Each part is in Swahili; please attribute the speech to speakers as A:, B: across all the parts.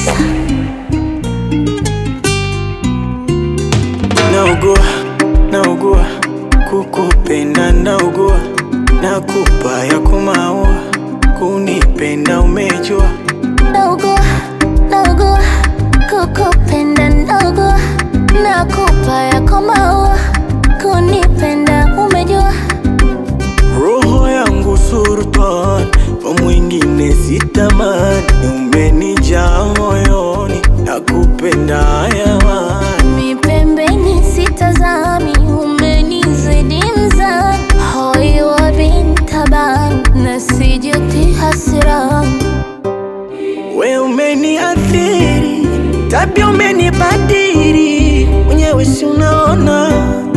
A: Naugua kukupenda, naugua nakupa ya kumaua, kunipenda umejua.
B: Naugua kukupenda, naugua nakupa ya kumaua, kunipenda umejua.
A: Roho yangu sultan, kwa mwingine sitamani, umenijaa moyoni, nakupenda hayawani.
B: Mi pembeni sitazami, umenizidi mzani, hoi wa bintaban, nasijuti hasirani.
A: We umeniathiri, tabia umenibadili, mwenyewe si unaona.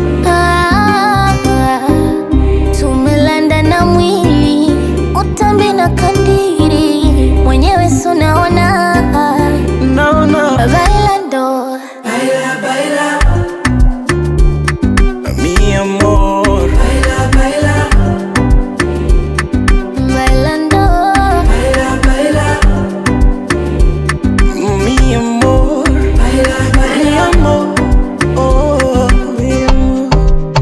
B: Tumelanda na mwili, utambi na kandiri, mwenyewe si unaona. Bailando,
A: Baila mi amor,
B: bailando,
A: mi amor, mi amor, oh, mi amor.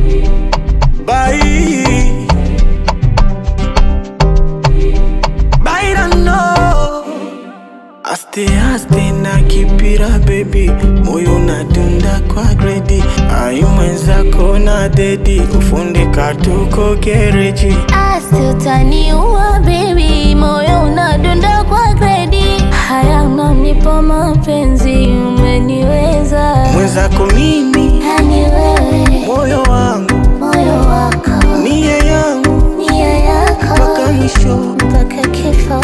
A: Bailando, aste aste na kipira baby, moyo unadunda kwa gredi, ayu mwenzako na dedi, kufundika tuko gereji.
B: asi utaniua baby, moyo unadunda kwa gredi. Haya unanipa mapenzi, umeniweza.
A: Mwenzako mimi,
B: Yani wewe,
A: moyo wangu,
B: moyo wako,
A: nia yangu,
B: nia yako,
A: mpaka mwisho.
B: mpaka kifo.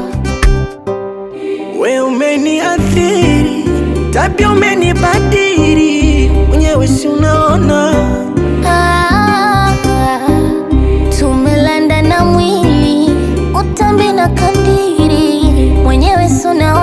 A: We umeniathiri, tabia umenibadili, mwenyewe si unaona.
B: Tumelanda na mwili, utambi na kandiri, mwenyewe si unaona.